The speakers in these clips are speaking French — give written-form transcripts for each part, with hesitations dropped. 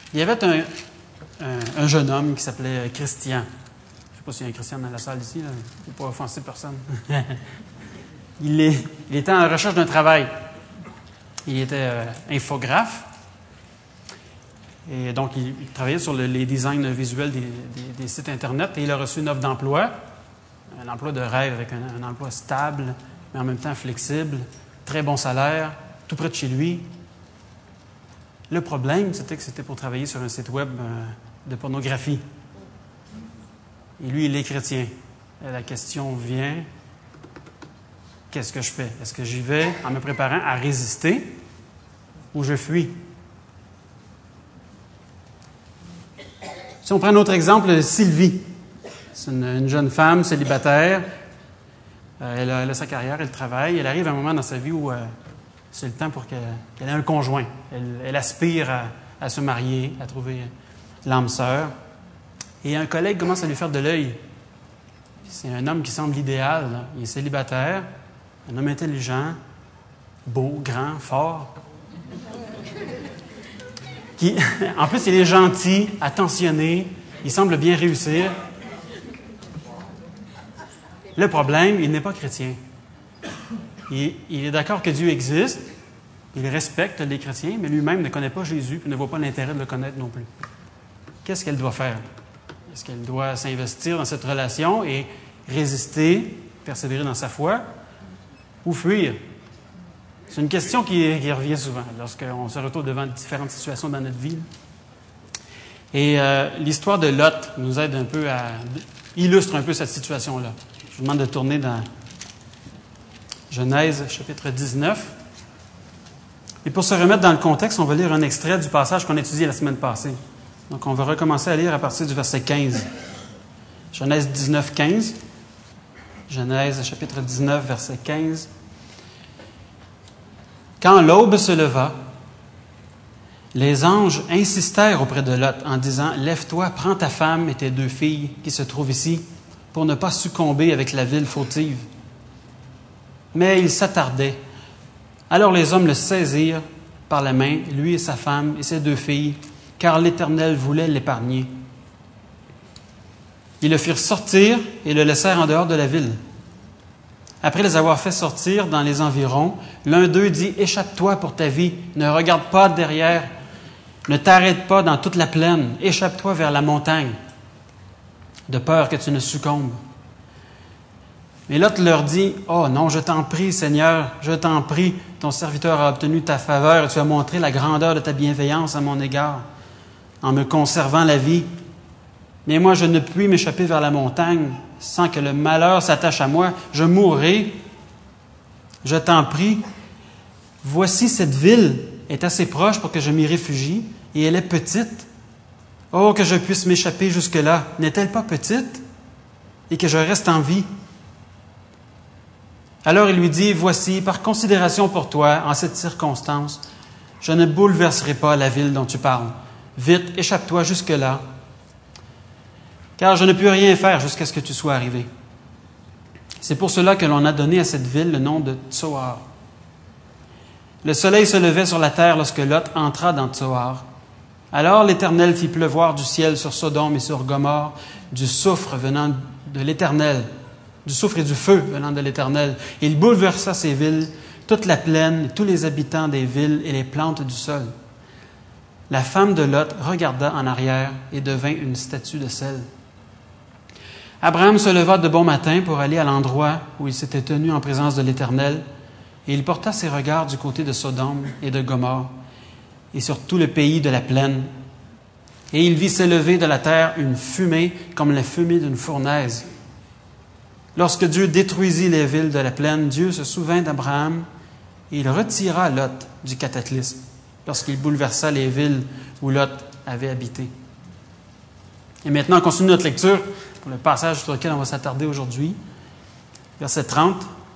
Il y avait un jeune homme qui s'appelait Christian. Je ne sais pas s'il y a un Christian dans la salle ici, là. Il ne faut pas offenser personne. Il était en recherche d'un travail. Il était infographe. Et donc, il travaillait sur les designs visuels des sites Internet et il a reçu une offre d'emploi, un emploi de rêve avec un emploi stable, mais en même temps flexible, très bon salaire, tout près de chez lui. Le problème, c'était que c'était pour travailler sur un site web de pornographie. Et lui, il est chrétien. Et la question vient, qu'est-ce que je fais? Est-ce que j'y vais en me préparant à résister ou je fuis? Si on prend un autre exemple, Sylvie. C'est une jeune femme célibataire. Elle a sa carrière, elle travaille. Elle arrive à un moment dans sa vie où c'est le temps pour qu'elle ait un conjoint. Elle aspire à se marier, à trouver l'âme sœur. Et un collègue commence à lui faire de l'œil. C'est un homme qui semble l'idéal, là. Il est célibataire, un homme intelligent, beau, grand, fort. En plus, il est gentil, attentionné, il semble bien réussir. Le problème, il n'est pas chrétien. Il est d'accord que Dieu existe, il respecte les chrétiens, mais lui-même ne connaît pas Jésus et ne voit pas l'intérêt de le connaître non plus. Qu'est-ce qu'elle doit faire? Est-ce qu'elle doit s'investir dans cette relation et résister, persévérer dans sa foi, ou fuir? C'est une question qui revient souvent lorsqu'on se retrouve devant différentes situations dans notre vie. Et l'histoire de Lot nous aide un peu illustre un peu cette situation-là. Je vous demande de tourner dans Genèse, chapitre 19. Et pour se remettre dans le contexte, on va lire un extrait du passage qu'on a étudié la semaine passée. Donc, on va recommencer à lire à partir du verset 15. Genèse 19, 15. Genèse, chapitre 19, verset 15. Quand l'aube se leva, les anges insistèrent auprès de Lot en disant « Lève-toi, prends ta femme et tes 2 filles qui se trouvent ici, pour ne pas succomber avec la ville fautive. » Mais il s'attardait. Alors les hommes le saisirent par la main, lui et sa femme et ses 2 filles, car l'Éternel voulait l'épargner. Ils le firent sortir et le laissèrent en dehors de la ville. Après les avoir fait sortir dans les environs, l'un d'eux dit « Échappe-toi pour ta vie, ne regarde pas derrière, ne t'arrête pas dans toute la plaine, échappe-toi vers la montagne, de peur que tu ne succombes. » Mais Lot leur dit « Oh non, je t'en prie, Seigneur, je t'en prie, ton serviteur a obtenu ta faveur et tu as montré la grandeur de ta bienveillance à mon égard, en me conservant la vie. Mais moi, je ne puis m'échapper vers la montagne, sans que le malheur s'attache à moi, je mourrai. Je t'en prie, voici cette ville est assez proche pour que je m'y réfugie, et elle est petite. Oh, que je puisse m'échapper jusque-là. N'est-elle pas petite? Et que je reste en vie. » Alors il lui dit, « Voici, par considération pour toi, en cette circonstance, je ne bouleverserai pas la ville dont tu parles. Vite, échappe-toi jusque-là, car je ne puis rien faire jusqu'à ce que tu sois arrivé. » C'est pour cela que l'on a donné à cette ville le nom de Tsoar. Le soleil se levait sur la terre lorsque Lot entra dans Tsoar. Alors l'Éternel fit pleuvoir du ciel sur Sodome et sur Gomorrhe du soufre venant de l'Éternel, du soufre et du feu venant de l'Éternel. Il bouleversa ces villes, toute la plaine, tous les habitants des villes et les plantes du sol. La femme de Lot regarda en arrière et devint une statue de sel. Abraham se leva de bon matin pour aller à l'endroit où il s'était tenu en présence de l'Éternel, et il porta ses regards du côté de Sodome et de Gomorrhe, et sur tout le pays de la plaine. Et il vit s'élever de la terre une fumée comme la fumée d'une fournaise. Lorsque Dieu détruisit les villes de la plaine, Dieu se souvint d'Abraham et il retira Lot du cataclysme lorsqu'il bouleversa les villes où Lot avait habité. Et maintenant, on continue notre lecture pour le passage sur lequel on va s'attarder aujourd'hui. Verset 30.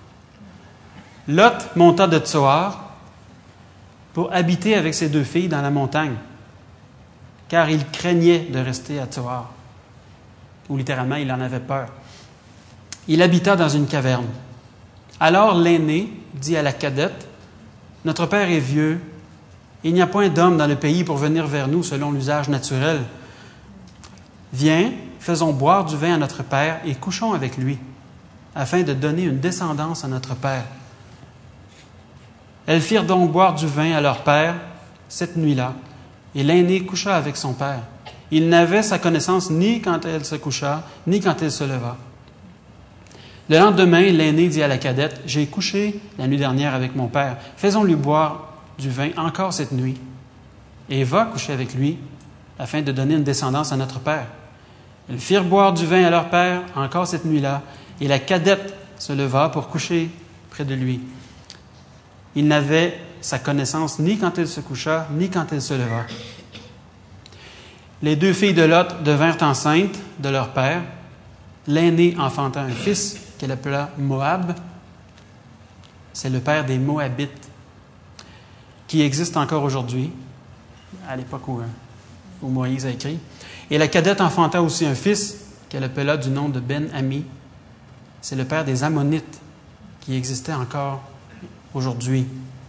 Lot monta de Tsoar pour habiter avec ses 2 filles dans la montagne, car il craignait de rester à Tsoar, ou littéralement, il en avait peur. Il habita dans une caverne. Alors l'aîné dit à la cadette, « Notre père est vieux Il n'y a point d'homme dans le pays pour venir vers nous selon l'usage naturel. Viens, faisons boire du vin à notre père et couchons avec lui, afin de donner une descendance à notre père. Elles firent donc boire du vin à leur père cette nuit-là, et l'aîné coucha avec son père. Il n'avait sa connaissance ni quand elle se coucha, ni quand elle se leva. Le lendemain, l'aîné dit à la cadette, « J'ai couché la nuit dernière avec mon père. Faisons-lui boire du vin encore cette nuit, et va coucher avec lui, afin de donner une descendance à notre père. » Elles firent boire du vin à leur père encore cette nuit-là, et la cadette se leva pour coucher près de lui. Il n'avait sa connaissance ni quand elle se coucha, ni quand elle se leva. Les 2 filles de Lot devinrent enceintes de leur père. L'aînée enfanta un fils qu'elle appela Moab. C'est le père des Moabites, qui existe encore aujourd'hui, à l'époque où Moïse a écrit. Et la cadette enfanta aussi un fils qu'elle appela du nom de Ben-Ami. C'est le père des Ammonites, qui existait encore aujourd'hui.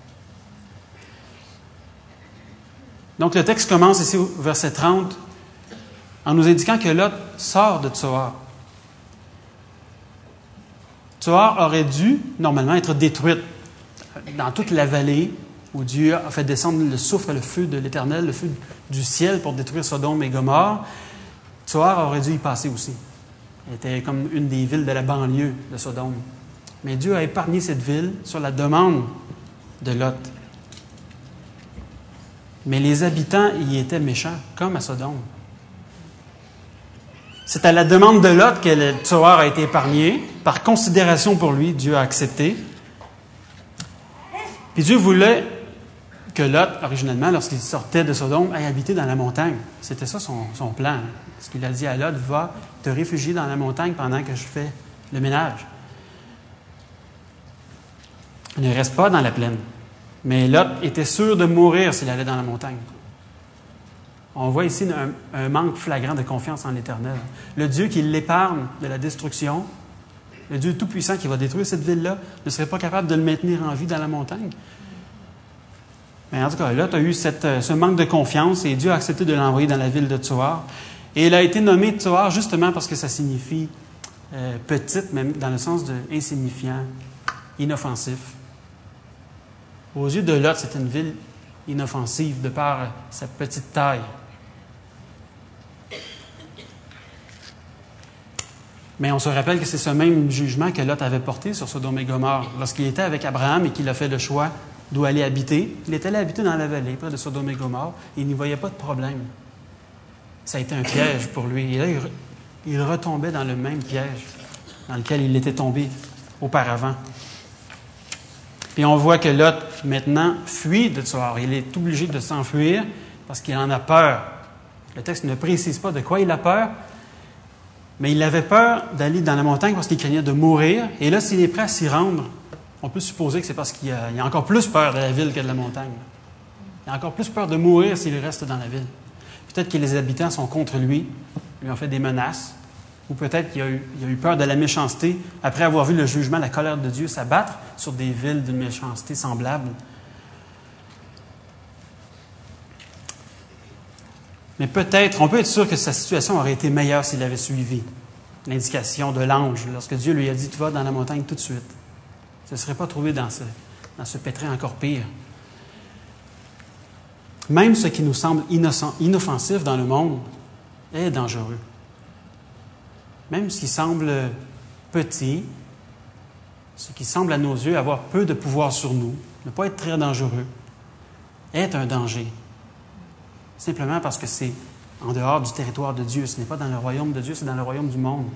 Donc le texte commence ici au verset 30 en nous indiquant que Lot sort de Tsoar. Tsoar aurait dû normalement être détruite dans toute la vallée où Dieu a fait descendre le soufre, le feu de l'Éternel, le feu du ciel pour détruire Sodome et Gomorrhe. Tsoar aurait dû y passer aussi. Elle était comme une des villes de la banlieue de Sodome. Mais Dieu a épargné cette ville sur la demande de Lot. Mais les habitants y étaient méchants, comme à Sodome. C'est à la demande de Lot que Tsoar a été épargné. Par considération pour lui, Dieu a accepté. Puis Dieu voulait que Lot, originellement, lorsqu'il sortait de Sodome, aille habiter dans la montagne. C'était ça son plan. Parce qu'il a dit à Lot, va te réfugier dans la montagne pendant que je fais le ménage. Il ne reste pas dans la plaine. Mais Lot était sûr de mourir s'il allait dans la montagne. On voit ici un manque flagrant de confiance en l'Éternel. Le Dieu qui l'épargne de la destruction, le Dieu tout-puissant qui va détruire cette ville-là, ne serait pas capable de le maintenir en vie dans la montagne. Mais en tout cas, Lot a eu ce manque de confiance et Dieu a accepté de l'envoyer dans la ville de Tsoar. Et il a été nommé Tsoar justement parce que ça signifie petite, même dans le sens de insignifiant, inoffensif. Aux yeux de Lot, c'était une ville inoffensive de par sa petite taille. Mais on se rappelle que c'est ce même jugement que Lot avait porté sur Sodome et Gomorrhe. Lorsqu'il était avec Abraham et qu'il a fait le choix d'où aller habiter, il est allé habiter dans la vallée, près de Sodome et Gomorrhe, et il n'y voyait pas de problème. Ça a été un piège pour lui. Et là, il retombait dans le même piège dans lequel il était tombé auparavant. Puis on voit que Lot, maintenant, fuit de Tsoar. Il est obligé de s'enfuir parce qu'il en a peur. Le texte ne précise pas de quoi il a peur, mais il avait peur d'aller dans la montagne parce qu'il craignait de mourir. Et là, s'il est prêt à s'y rendre, on peut supposer que c'est parce qu'il a encore plus peur de la ville que de la montagne. Il a encore plus peur de mourir s'il reste dans la ville. Peut-être que les habitants sont contre lui, lui ont fait des menaces, ou peut-être qu'il a eu peur de la méchanceté après avoir vu le jugement, la colère de Dieu s'abattre sur des villes d'une méchanceté semblable. Mais peut-être, on peut être sûr que sa situation aurait été meilleure s'il avait suivi l'indication de l'ange lorsque Dieu lui a dit « Tu vas dans la montagne tout de suite ». Il ne se serait pas trouvé dans ce pétrin encore pire. Même ce qui nous semble inoffensif dans le monde est dangereux. Même ce qui semble petit, ce qui semble à nos yeux avoir peu de pouvoir sur nous, ne pas être très dangereux, est un danger. Simplement parce que c'est en dehors du territoire de Dieu. Ce n'est pas dans le royaume de Dieu, c'est dans le royaume du monde.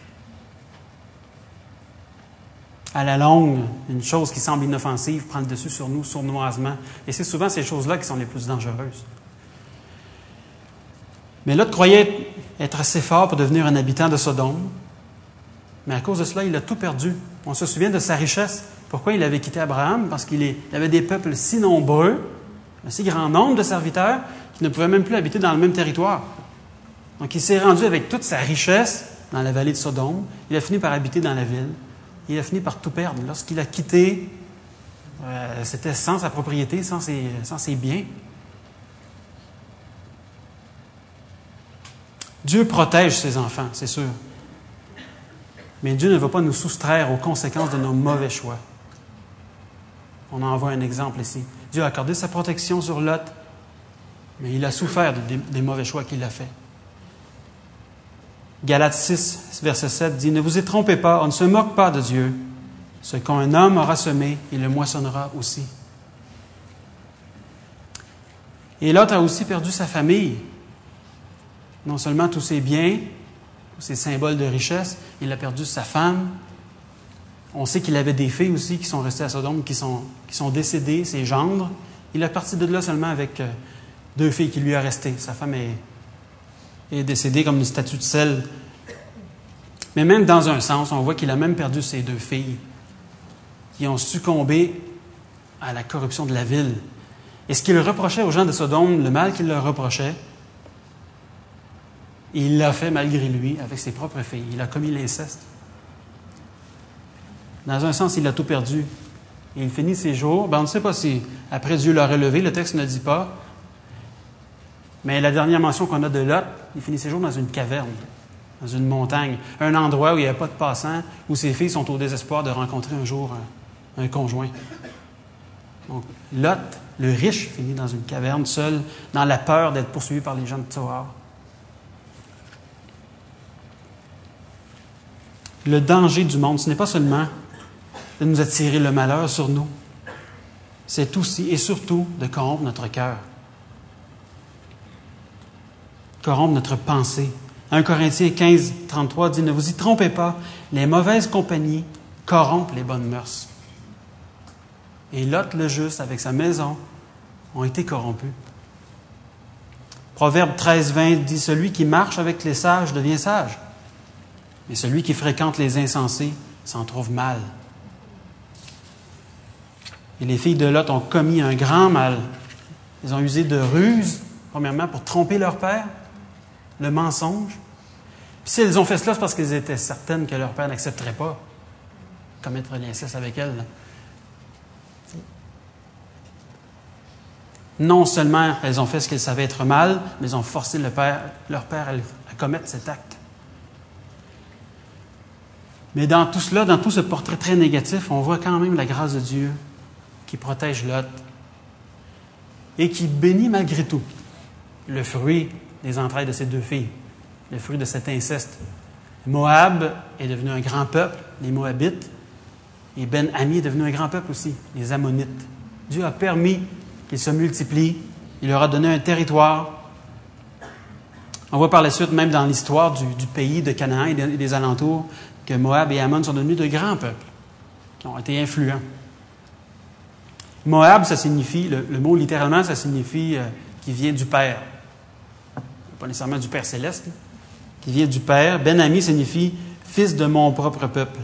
À la longue, une chose qui semble inoffensive prend le dessus sur nous sournoisement. Et c'est souvent ces choses-là qui sont les plus dangereuses. Mais Lot croyait être assez fort pour devenir un habitant de Sodome. Mais à cause de cela, il a tout perdu. On se souvient de sa richesse. Pourquoi il avait quitté Abraham? Parce qu'il avait des peuples si nombreux, un si grand nombre de serviteurs, qu'il ne pouvait même plus habiter dans le même territoire. Donc il s'est rendu avec toute sa richesse dans la vallée de Sodome. Il a fini par habiter dans la ville. Il a fini par tout perdre. Lorsqu'il a quitté, c'était sans sa propriété, sans ses biens. Dieu protège ses enfants, c'est sûr. Mais Dieu ne va pas nous soustraire aux conséquences de nos mauvais choix. On en voit un exemple ici. Dieu a accordé sa protection sur Lot, mais il a souffert des mauvais choix qu'il a faits. Galates 6, verset 7 dit « Ne vous y trompez pas, on ne se moque pas de Dieu. Ce qu'un homme aura semé, il le moissonnera aussi. » Et Lot a aussi perdu sa famille. Non seulement tous ses biens, tous ses symboles de richesse, il a perdu sa femme. On sait qu'il avait des filles aussi qui sont restées à Sodome, qui sont décédées, ses gendres. Il est parti de là seulement avec 2 filles qui lui a resté. Sa femme est décédée comme une statue de sel. Mais même dans un sens, on voit qu'il a même perdu ses 2 filles qui ont succombé à la corruption de la ville. Et ce qu'il reprochait aux gens de Sodome, le mal qu'il leur reprochait, il l'a fait malgré lui avec ses propres filles. Il a commis l'inceste. Dans un sens, il a tout perdu. Et il finit ses jours. On ne sait pas si après Dieu l'a relevé, le texte ne dit pas. Mais la dernière mention qu'on a de Lot, il finit ses jours dans une caverne, dans une montagne, un endroit où il n'y a pas de passants, où ses filles sont au désespoir de rencontrer un jour un conjoint. Donc, Lot, le riche, finit dans une caverne, seul, dans la peur d'être poursuivi par les gens de Tsoar. Le danger du monde, ce n'est pas seulement de nous attirer le malheur sur nous, c'est aussi et surtout de corrompre notre cœur, corrompre notre pensée. 1 Corinthiens 15, 33 dit « Ne vous y trompez pas, les mauvaises compagnies corrompent les bonnes mœurs. » Et Lot le juste, avec sa maison, ont été corrompus. Proverbe 13, 20 dit « Celui qui marche avec les sages devient sage, mais celui qui fréquente les insensés s'en trouve mal. » Et les filles de Lot ont commis un grand mal. Elles ont usé de ruse, premièrement, pour tromper leur père, le mensonge. Puis si elles ont fait cela, c'est parce qu'elles étaient certaines que leur père n'accepterait pas commettre l'inceste avec elles. Non seulement elles ont fait ce qu'elles savaient être mal, mais elles ont forcé leur père à commettre cet acte. Mais dans tout cela, dans tout ce portrait très négatif, on voit quand même la grâce de Dieu qui protège Lot et qui bénit malgré tout le fruit des entrailles de ses 2 filles, le fruit de cet inceste. Moab est devenu un grand peuple, les Moabites, et Ben-Ami est devenu un grand peuple aussi, les Ammonites. Dieu a permis qu'ils se multiplient, il leur a donné un territoire. On voit par la suite, même dans l'histoire du pays de Canaan et des alentours, que Moab et Ammon sont devenus de grands peuples qui ont été influents. Moab, ça signifie, le mot littéralement, ça signifie qui vient du Père. Pas nécessairement du Père céleste, qui vient du Père. Ben-Ami signifie fils de mon propre peuple.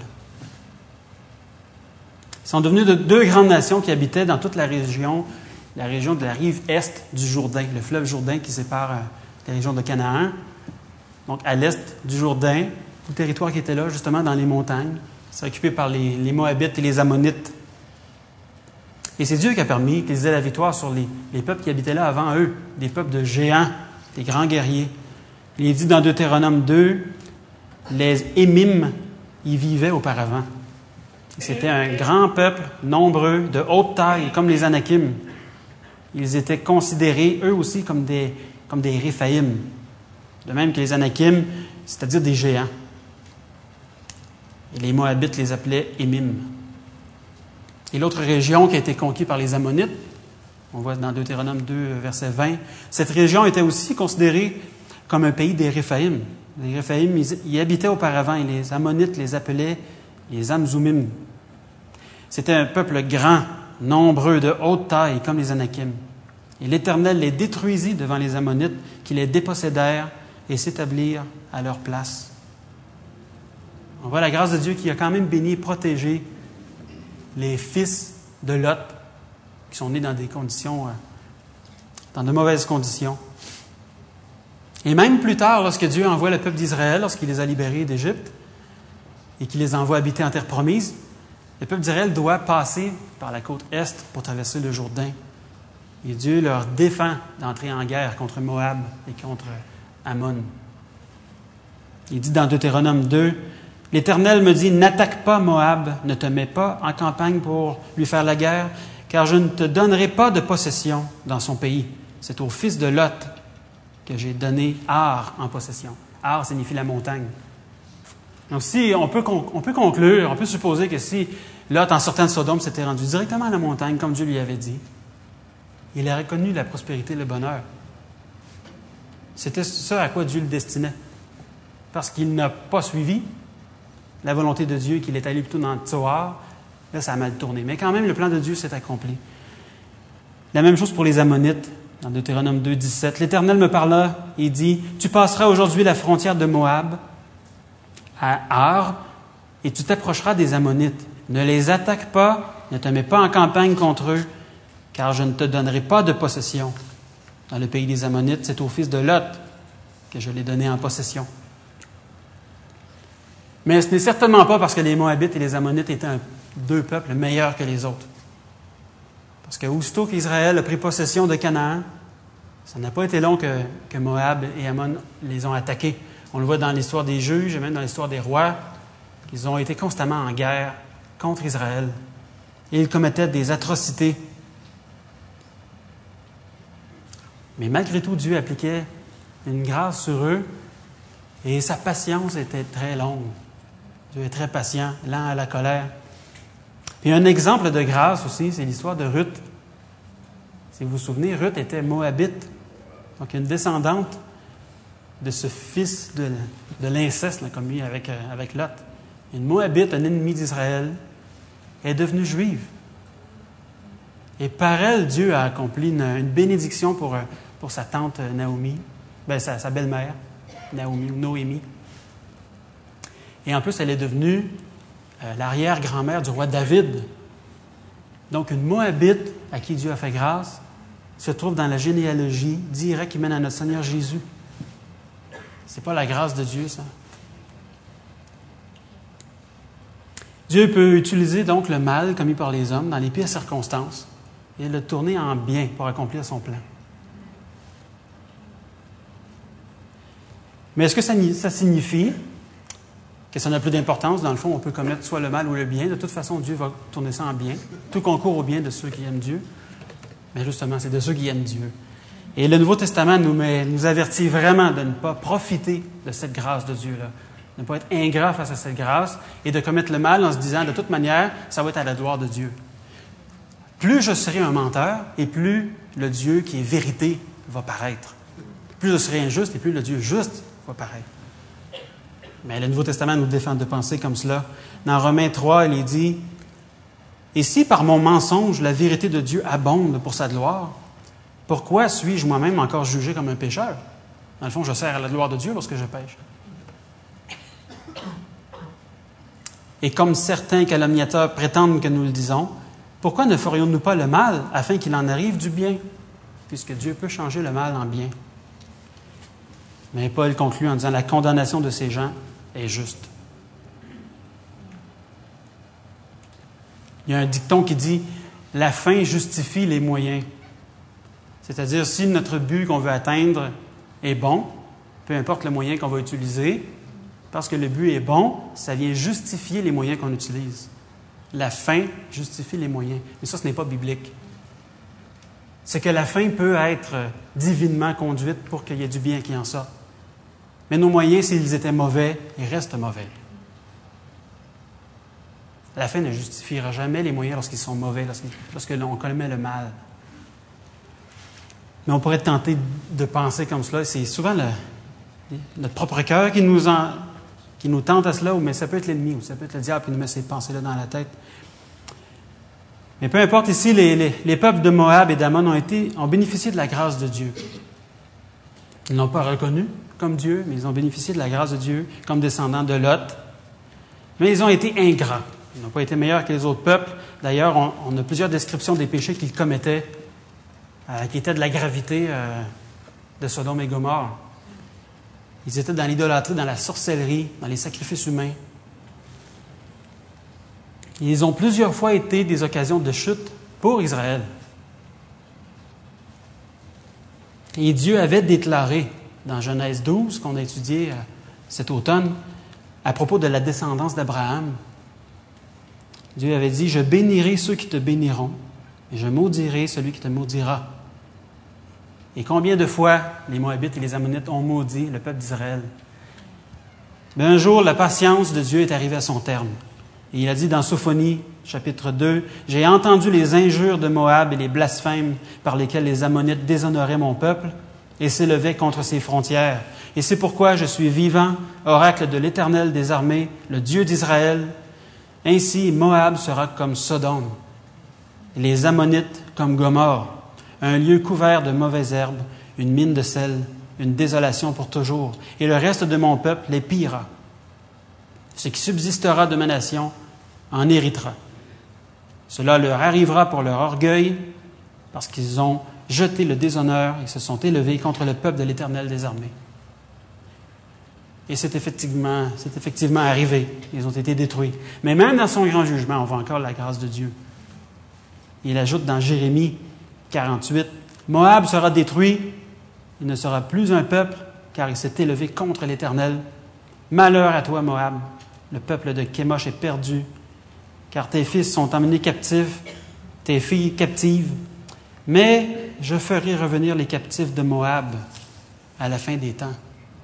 Ils sont devenus 2 grandes nations qui habitaient dans toute la région de la rive est du Jourdain, le fleuve Jourdain qui sépare la région de Canaan. Donc à l'est du Jourdain, tout le territoire qui était là, justement dans les montagnes. C'est occupé par les Moabites et les Ammonites. Et c'est Dieu qui a permis qu'ils aient la victoire sur les peuples qui habitaient là avant eux, des peuples de géants, des grands guerriers. Il est dit dans Deutéronome 2, les Émim y vivaient auparavant. C'était un grand peuple, nombreux, de haute taille, comme les Anakim. Ils étaient considérés, eux aussi, comme des Réphaïm. De même que les Anakim, c'est-à-dire des géants. Et les Moabites les appelaient Émim. Et l'autre région qui a été conquise par les Ammonites, on voit dans Deutéronome 2, verset 20, cette région était aussi considérée comme un pays des Réphaïm. Les Réphaïm y habitaient auparavant et les Ammonites les appelaient les Amzoumim. C'était un peuple grand, nombreux, de haute taille, comme les Anakim. Et l'Éternel les détruisit devant les Ammonites, qui les dépossédèrent et s'établirent à leur place. On voit la grâce de Dieu qui a quand même béni et protégé les fils de Lot, qui sont nés dans des conditions, dans de mauvaises conditions. Et même plus tard, lorsque Dieu envoie le peuple d'Israël, lorsqu'il les a libérés d'Égypte, et qu'il les envoie habiter en terre promise, le peuple d'Israël doit passer par la côte est pour traverser le Jourdain. Et Dieu leur défend d'entrer en guerre contre Moab et contre Ammon. Il dit dans Deutéronome 2, « L'Éternel me dit, n'attaque pas Moab, ne te mets pas en campagne pour lui faire la guerre, car je ne te donnerai pas de possession dans son pays. C'est au fils de Lot que j'ai donné Ar en possession. » Ar signifie la montagne. Donc, si on peut conclure, on peut supposer que si Lot, en sortant de Sodome, s'était rendu directement à la montagne, comme Dieu lui avait dit, il aurait connu la prospérité et le bonheur. C'était ça à quoi Dieu le destinait. Parce qu'il n'a pas suivi la volonté de Dieu, qu'il est allé plutôt dans le Tsoar, là, ça a mal tourné. Mais quand même, le plan de Dieu s'est accompli. La même chose pour les Ammonites, dans Deutéronome 2, 17. L'Éternel me parla et dit, « Tu passeras aujourd'hui la frontière de Moab à Ar, et tu t'approcheras des Ammonites. Ne les attaque pas, ne te mets pas en campagne contre eux, car je ne te donnerai pas de possession. Dans le pays des Ammonites, c'est au fils de Lot que je l'ai donné en possession. » Mais ce n'est certainement pas parce que les Moabites et les Ammonites étaient deux peuples meilleurs que les autres. Parce que aussitôt qu'Israël a pris possession de Canaan, ça n'a pas été long que Moab et Ammon les ont attaqués. On le voit dans l'histoire des juges et même dans l'histoire des rois. Ils ont été constamment en guerre contre Israël. Et ils commettaient des atrocités. Mais malgré tout, Dieu appliquait une grâce sur eux et sa patience était très longue. Dieu est très patient, lent à la colère. Puis un exemple de grâce aussi, c'est l'histoire de Ruth. Si vous vous souvenez, Ruth était moabite, donc une descendante de ce fils de l'inceste là, commis avec Lot. Une moabite, un ennemi d'Israël, est devenue juive. Et par elle, Dieu a accompli une bénédiction pour sa tante Naomi, sa belle-mère, Noémie. Et en plus, elle est devenue l'arrière-grand-mère du roi David. Donc, une Moabite à qui Dieu a fait grâce se trouve dans la généalogie directe qui mène à notre Seigneur Jésus. C'est pas la grâce de Dieu, ça. Dieu peut utiliser donc le mal commis par les hommes dans les pires circonstances et le tourner en bien pour accomplir son plan. Mais est-ce que ça signifie que ça n'a plus d'importance? Dans le fond, on peut commettre soit le mal ou le bien. De toute façon, Dieu va tourner ça en bien. Tout concourt au bien de ceux qui aiment Dieu. Mais justement, c'est de ceux qui aiment Dieu. Et le Nouveau Testament nous avertit vraiment de ne pas profiter de cette grâce de Dieu-là. De ne pas être ingrat face à cette grâce et de commettre le mal en se disant, de toute manière, ça va être à la gloire de Dieu. Plus je serai un menteur et plus le Dieu qui est vérité va paraître. Plus je serai injuste et plus le Dieu juste va paraître. Mais le Nouveau Testament nous défend de penser comme cela. Dans Romains 3, il est dit, « Et si par mon mensonge la vérité de Dieu abonde pour sa gloire, pourquoi suis-je moi-même encore jugé comme un pécheur? » Dans le fond, je sers à la gloire de Dieu lorsque je pêche. Et comme certains calomniateurs prétendent que nous le disons, pourquoi ne ferions-nous pas le mal afin qu'il en arrive du bien, puisque Dieu peut changer le mal en bien? Mais Paul conclut en disant, la condamnation de ces gens est juste. Il y a un dicton qui dit, la fin justifie les moyens. C'est-à-dire, si notre but qu'on veut atteindre est bon, peu importe le moyen qu'on va utiliser, parce que le but est bon, ça vient justifier les moyens qu'on utilise. La fin justifie les moyens. Mais ça, ce n'est pas biblique. C'est que la fin peut être divinement conduite pour qu'il y ait du bien qui en sorte. Mais nos moyens, s'ils étaient mauvais, ils restent mauvais. La fin ne justifiera jamais les moyens lorsqu'ils sont mauvais, lorsque l'on commet le mal. Mais on pourrait tenter de penser comme cela. C'est souvent notre propre cœur qui nous tente à cela, mais ça peut être l'ennemi, ou ça peut être le diable qui nous met ces pensées-là dans la tête. Mais peu importe, ici, les peuples de Moab et d'Ammon ont bénéficié de la grâce de Dieu. Ils n'ont pas reconnu comme Dieu, mais ils ont bénéficié de la grâce de Dieu comme descendants de Lot. Mais ils ont été ingrats. Ils n'ont pas été meilleurs que les autres peuples. D'ailleurs, on a plusieurs descriptions des péchés qu'ils commettaient, qui étaient de la gravité de Sodome et Gomorrhe. Ils étaient dans l'idolâtrie, dans la sorcellerie, dans les sacrifices humains. Ils ont plusieurs fois été des occasions de chute pour Israël. Et Dieu avait déclaré, dans Genèse 12, qu'on a étudié cet automne à propos de la descendance d'Abraham. Dieu avait dit, « Je bénirai ceux qui te béniront, et je maudirai celui qui te maudira. » Et combien de fois les Moabites et les Ammonites ont maudit le peuple d'Israël? Mais un jour, la patience de Dieu est arrivée à son terme. Et il a dit dans Sophonie, chapitre 2, « J'ai entendu les injures de Moab et les blasphèmes par lesquels les Ammonites déshonoraient mon peuple et s'élevaient contre ses frontières. Et c'est pourquoi je suis vivant, oracle de l'Éternel des armées, le Dieu d'Israël. Ainsi, Moab sera comme Sodome, et les Ammonites comme Gomorrhe, un lieu couvert de mauvaises herbes, une mine de sel, une désolation pour toujours. Et le reste de mon peuple les pillera. Ce qui subsistera de ma nation en héritera. Cela leur arrivera pour leur orgueil, parce qu'ils ont jeté le déshonneur et se sont élevés contre le peuple de l'Éternel des armées. » Et c'est effectivement arrivé. Ils ont été détruits. Mais même dans son grand jugement, on voit encore la grâce de Dieu. Il ajoute dans Jérémie 48, « Moab sera détruit, il ne sera plus un peuple, car il s'est élevé contre l'Éternel. Malheur à toi, Moab, le peuple de Kémosh est perdu, car tes fils sont emmenés captifs, tes filles captives. Mais je ferai revenir les captifs de Moab à la fin des temps. »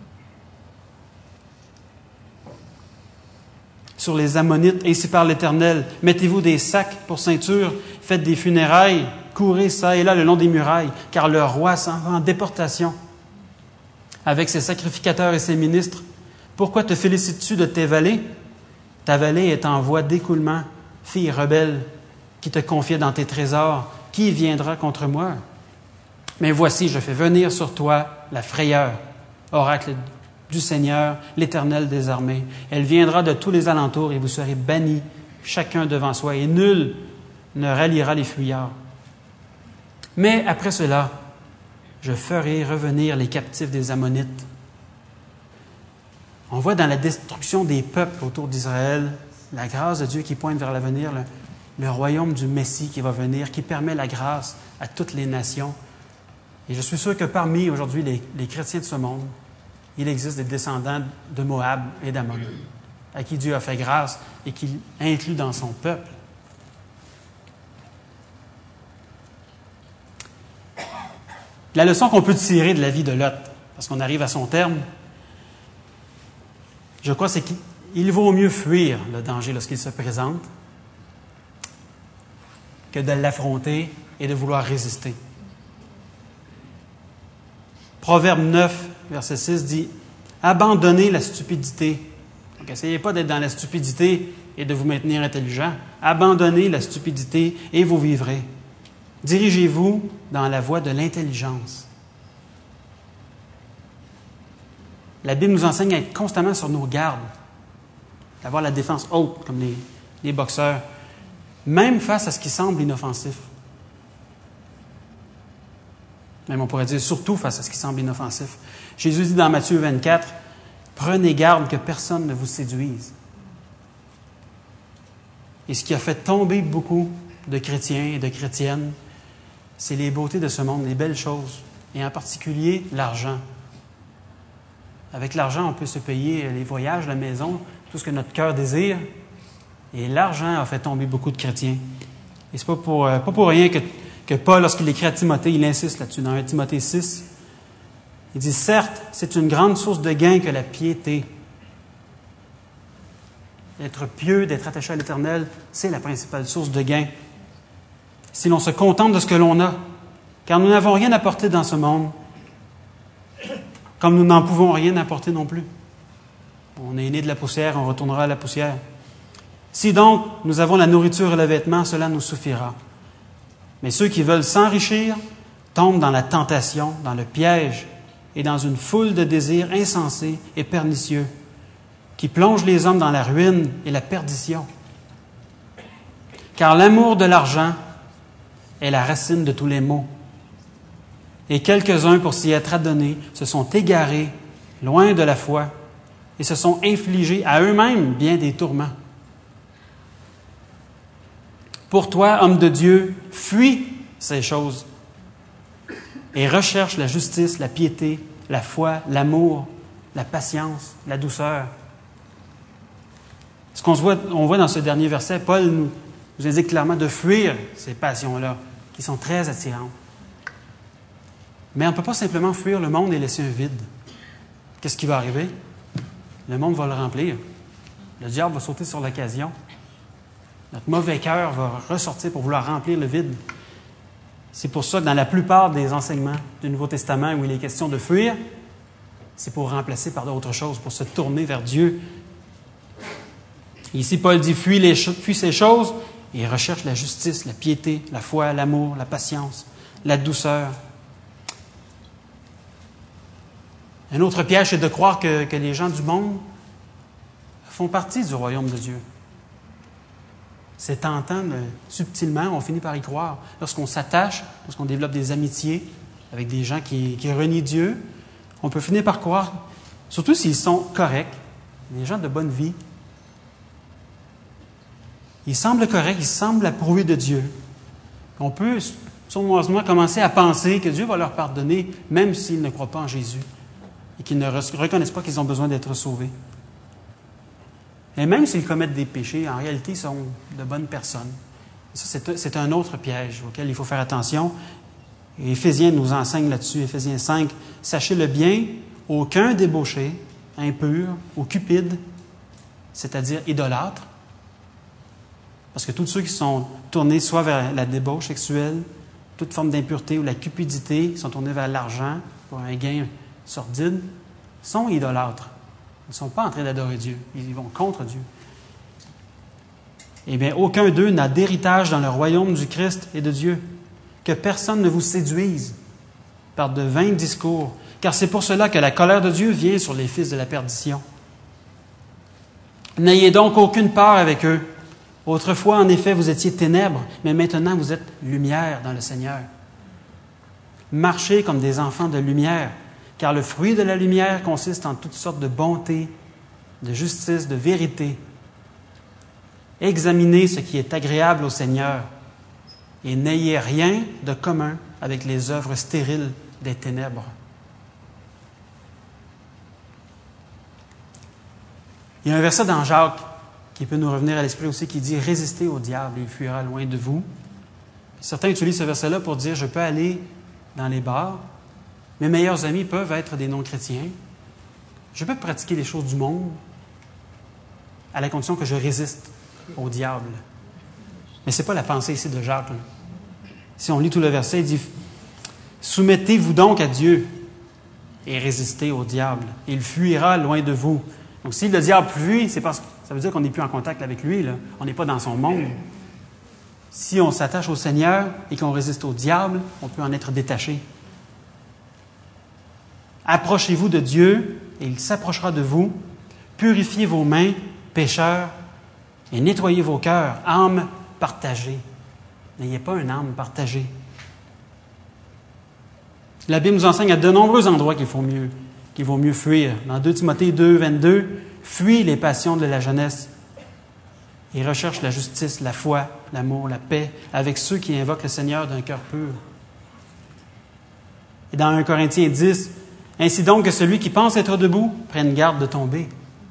Sur les Ammonites, ainsi par l'Éternel, mettez-vous des sacs pour ceinture, faites des funérailles, courez ça et là le long des murailles, car leur roi s'en va en déportation. Avec ses sacrificateurs et ses ministres, pourquoi te félicites-tu de tes vallées? Ta vallée est en voie d'écoulement, fille rebelle, qui te confiait dans tes trésors. Qui viendra contre moi? Mais voici, je fais venir sur toi la frayeur, oracle du Seigneur, l'Éternel des armées. Elle viendra de tous les alentours et vous serez bannis, chacun devant soi, et nul ne ralliera les fuyards. Mais après cela, je ferai revenir les captifs des Ammonites. On voit dans la destruction des peuples autour d'Israël la grâce de Dieu qui pointe vers l'avenir, le royaume du Messie qui va venir, qui permet la grâce à toutes les nations. Et je suis sûr que parmi aujourd'hui les chrétiens de ce monde, il existe des descendants de Moab et d'Ammon, à qui Dieu a fait grâce et qu'il inclut dans son peuple. La leçon qu'on peut tirer de la vie de Lot, parce qu'on arrive à son terme, je crois, c'est qu'il vaut mieux fuir le danger lorsqu'il se présente que de l'affronter et de vouloir résister. Proverbe 9, verset 6 dit « Abandonnez la stupidité. » Donc, essayez pas d'être dans la stupidité et de vous maintenir intelligent. Abandonnez la stupidité et vous vivrez. Dirigez-vous dans la voie de l'intelligence. La Bible nous enseigne à être constamment sur nos gardes, d'avoir la défense haute, comme les boxeurs, même face à ce qui semble inoffensif. Même on pourrait dire surtout face à ce qui semble inoffensif. Jésus dit dans Matthieu 24, « Prenez garde que personne ne vous séduise. » Et ce qui a fait tomber beaucoup de chrétiens et de chrétiennes, c'est les beautés de ce monde, les belles choses, et en particulier l'argent. Avec l'argent, on peut se payer les voyages, la maison, tout ce que notre cœur désire. Et l'argent a fait tomber beaucoup de chrétiens. Et c'est pas pour rien que Paul, lorsqu'il écrit à Timothée, il insiste là-dessus. Dans 1 Timothée 6, il dit « Certes, c'est une grande source de gain que la piété. » D'être pieux, d'être attaché à l'Éternel, c'est la principale source de gain. Si l'on se contente de ce que l'on a, car nous n'avons rien apporté dans ce monde, comme nous n'en pouvons rien apporter non plus. On est né de la poussière, on retournera à la poussière. Si donc nous avons la nourriture et le vêtement, cela nous suffira. Mais ceux qui veulent s'enrichir tombent dans la tentation, dans le piège et dans une foule de désirs insensés et pernicieux qui plongent les hommes dans la ruine et la perdition. Car l'amour de l'argent est la racine de tous les maux. Et quelques-uns, pour s'y être adonnés, se sont égarés loin de la foi et se sont infligés à eux-mêmes bien des tourments. Pour toi, homme de Dieu, fuis ces choses et recherche la justice, la piété, la foi, l'amour, la patience, la douceur. On voit dans ce dernier verset, Paul nous indique clairement de fuir ces passions-là, qui sont très attirantes. Mais on ne peut pas simplement fuir le monde et laisser un vide. Qu'est-ce qui va arriver? Le monde va le remplir. Le diable va sauter sur l'occasion. Notre mauvais cœur va ressortir pour vouloir remplir le vide. C'est pour ça que dans la plupart des enseignements du Nouveau Testament où il est question de fuir, c'est pour remplacer par d'autres choses, pour se tourner vers Dieu. Et ici, Paul dit « fuis ces choses » et il recherche la justice, la piété, la foi, l'amour, la patience, la douceur. Un autre piège, c'est de croire que les gens du monde font partie du royaume de Dieu. C'est tentant, subtilement, on finit par y croire. Lorsqu'on s'attache, lorsqu'on développe des amitiés avec des gens qui renient Dieu, on peut finir par croire, surtout s'ils sont corrects, des gens de bonne vie. Ils semblent corrects, ils semblent approuvés de Dieu. On peut sournoisement commencer à penser que Dieu va leur pardonner, même s'ils ne croient pas en Jésus et qu'ils ne reconnaissent pas qu'ils ont besoin d'être sauvés. Et même s'ils commettent des péchés, en réalité, ils sont de bonnes personnes. Ça, c'est un autre piège auquel il faut faire attention. Et Éphésiens nous enseigne là-dessus, Éphésiens 5. « Sachez-le bien, aucun débauché, impur ou cupide, c'est-à-dire idolâtre, parce que tous ceux qui sont tournés soit vers la débauche sexuelle, toute forme d'impureté ou la cupidité, qui sont tournés vers l'argent pour un gain sordide, sont idolâtres. Ils ne sont pas en train d'adorer Dieu. Ils vont contre Dieu. Eh bien, aucun d'eux n'a d'héritage dans le royaume du Christ et de Dieu. Que personne ne vous séduise par de vains discours, car c'est pour cela que la colère de Dieu vient sur les fils de la perdition. N'ayez donc aucune part avec eux. Autrefois, en effet, vous étiez ténèbres, mais maintenant vous êtes lumière dans le Seigneur. Marchez comme des enfants de lumière, car le fruit de la lumière consiste en toutes sortes de bonté, de justice, de vérité. Examinez ce qui est agréable au Seigneur et n'ayez rien de commun avec les œuvres stériles des ténèbres. Il y a un verset dans Jacques qui peut nous revenir à l'esprit aussi, qui dit « Résistez au diable et il fuira loin de vous ». Certains utilisent ce verset-là pour dire « Je peux aller dans les bars, mes meilleurs amis peuvent être des non-chrétiens, je peux pratiquer les choses du monde, à la condition que je résiste au diable. » Mais ce n'est pas la pensée ici de Jacques. Là. Si on lit tout le verset, il dit « Soumettez-vous donc à Dieu et résistez au diable, et il fuira loin de vous. » Donc si le diable fuit, c'est parce que ça veut dire qu'on n'est plus en contact avec lui, là. On n'est pas dans son monde. Si on s'attache au Seigneur et qu'on résiste au diable, on peut en être détaché. Approchez-vous de Dieu et il s'approchera de vous. Purifiez vos mains, pécheurs, et nettoyez vos cœurs, âmes partagées. N'ayez pas une âme partagée. La Bible nous enseigne à de nombreux endroits qu'il vaut mieux fuir. Dans 2 Timothée 2, 22, « Fuis les passions de la jeunesse et recherche la justice, la foi, l'amour, la paix avec ceux qui invoquent le Seigneur d'un cœur pur. » Et dans 1 Corinthiens 10, « Ainsi donc que celui qui pense être debout prenne garde de tomber.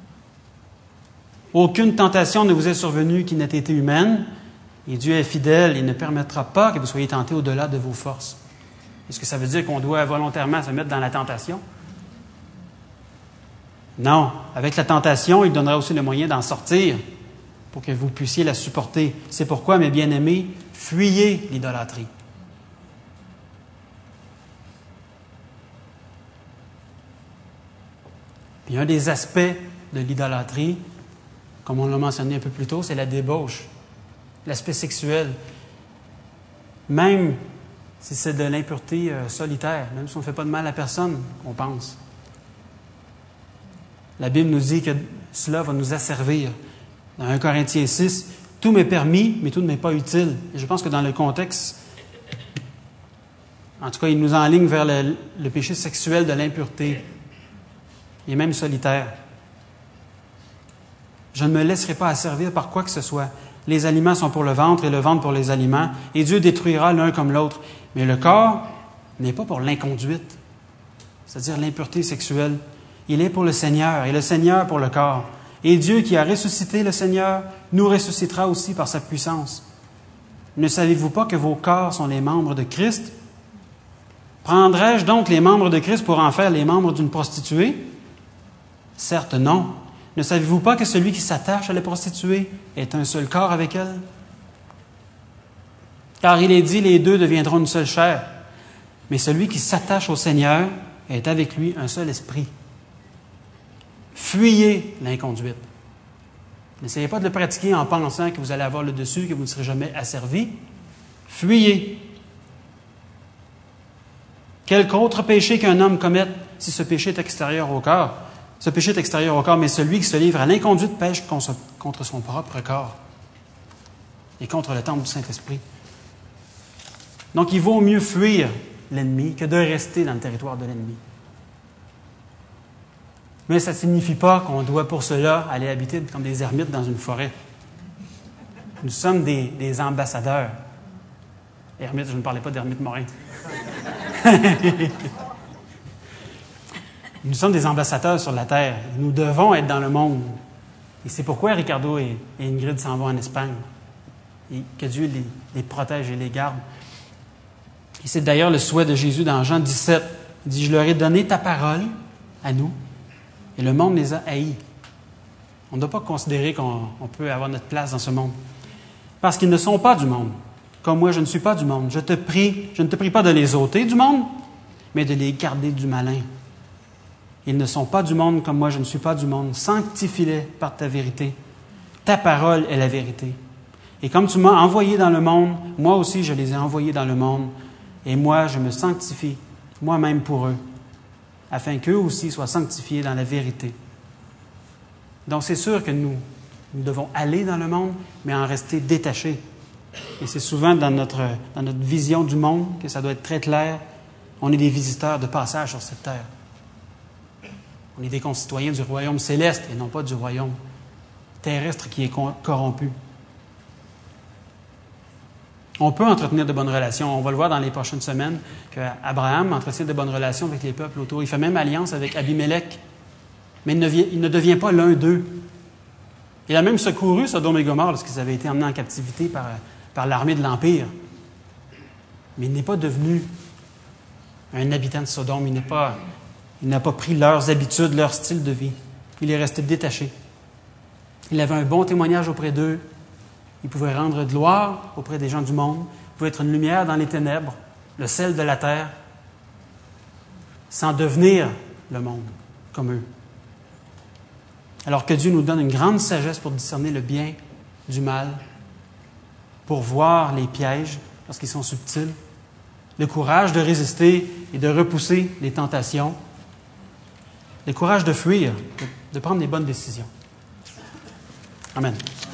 Aucune tentation ne vous est survenue qui n'ait été humaine, et Dieu est fidèle et ne permettra pas que vous soyez tentés au-delà de vos forces. » Est-ce que ça veut dire qu'on doit volontairement se mettre dans la tentation? Non. Avec la tentation, il donnera aussi le moyen d'en sortir pour que vous puissiez la supporter. C'est pourquoi, mes bien-aimés, fuyez l'idolâtrie. Puis un des aspects de l'idolâtrie, comme on l'a mentionné un peu plus tôt, c'est la débauche, l'aspect sexuel. Même si c'est de l'impureté solitaire, même si on ne fait pas de mal à personne, on pense. La Bible nous dit que cela va nous asservir. Dans 1 Corinthiens 6, « Tout m'est permis, mais tout ne m'est pas utile. » Et je pense que dans le contexte, en tout cas, il nous enligne vers le péché sexuel de l'impureté, et même solitaire. « Je ne me laisserai pas asservir par quoi que ce soit. Les aliments sont pour le ventre et le ventre pour les aliments, et Dieu détruira l'un comme l'autre. Mais le corps n'est pas pour l'inconduite, c'est-à-dire l'impureté sexuelle. Il est pour le Seigneur et le Seigneur pour le corps. Et Dieu qui a ressuscité le Seigneur nous ressuscitera aussi par sa puissance. Ne savez-vous pas que vos corps sont les membres de Christ? Prendrais-je donc les membres de Christ pour en faire les membres d'une prostituée? Certes, non. Ne savez-vous pas que celui qui s'attache à la prostituée est un seul corps avec elle? Car il est dit, les deux deviendront une seule chair. Mais celui qui s'attache au Seigneur est avec lui un seul esprit. Fuyez l'inconduite. N'essayez pas de le pratiquer en pensant que vous allez avoir le dessus, que vous ne serez jamais asservi. Fuyez. Quelque autre péché qu'un homme commette, si ce péché est extérieur au corps, ce péché est extérieur au corps, mais celui qui se livre à l'inconduite pêche contre son propre corps et contre le temple du Saint-Esprit. Donc, il vaut mieux fuir l'ennemi que de rester dans le territoire de l'ennemi. Mais ça ne signifie pas qu'on doit pour cela aller habiter comme des ermites dans une forêt. Nous sommes des ambassadeurs. Ermites, je ne parlais pas d'ermite Morin. Nous sommes des ambassadeurs sur la terre. Nous devons être dans le monde. Et c'est pourquoi Ricardo et Ingrid s'en vont en Espagne. Et que Dieu les protège et les garde. Et c'est d'ailleurs le souhait de Jésus dans Jean 17. Il dit, « Je leur ai donné ta parole à nous, et le monde les a haïs. » On ne doit pas considérer qu'on peut avoir notre place dans ce monde. Parce qu'ils ne sont pas du monde. Comme moi, je ne suis pas du monde. Je ne te prie pas de les ôter du monde, mais de les garder du malin. Ils ne sont pas du monde comme moi, je ne suis pas du monde. Sanctifie-les par ta vérité. Ta parole est la vérité. Et comme tu m'as envoyé dans le monde, moi aussi je les ai envoyés dans le monde. Et moi, je me sanctifie moi-même pour eux, afin qu'eux aussi soient sanctifiés dans la vérité. Donc c'est sûr que nous devons aller dans le monde, mais en rester détachés. Et c'est souvent dans notre vision du monde que ça doit être très clair. On est des visiteurs de passage sur cette terre. On est des concitoyens du royaume céleste et non pas du royaume terrestre qui est corrompu. On peut entretenir de bonnes relations. On va le voir dans les prochaines semaines qu'Abraham entretient de bonnes relations avec les peuples autour. Il fait même alliance avec Abimelech. Mais il ne devient pas l'un d'eux. Il a même secouru Sodome et Gomorrhe lorsqu'ils avaient été emmenés en captivité par l'armée de l'Empire. Mais il n'est pas devenu un habitant de Sodome. Il n'a pas pris leurs habitudes, leur style de vie. Il est resté détaché. Il avait un bon témoignage auprès d'eux. Il pouvait rendre gloire auprès des gens du monde. Il pouvait être une lumière dans les ténèbres, le sel de la terre, sans devenir le monde comme eux. Alors que Dieu nous donne une grande sagesse pour discerner le bien du mal, pour voir les pièges lorsqu'ils sont subtils, le courage de résister et de repousser les tentations, le courage de fuir, de prendre les bonnes décisions. Amen.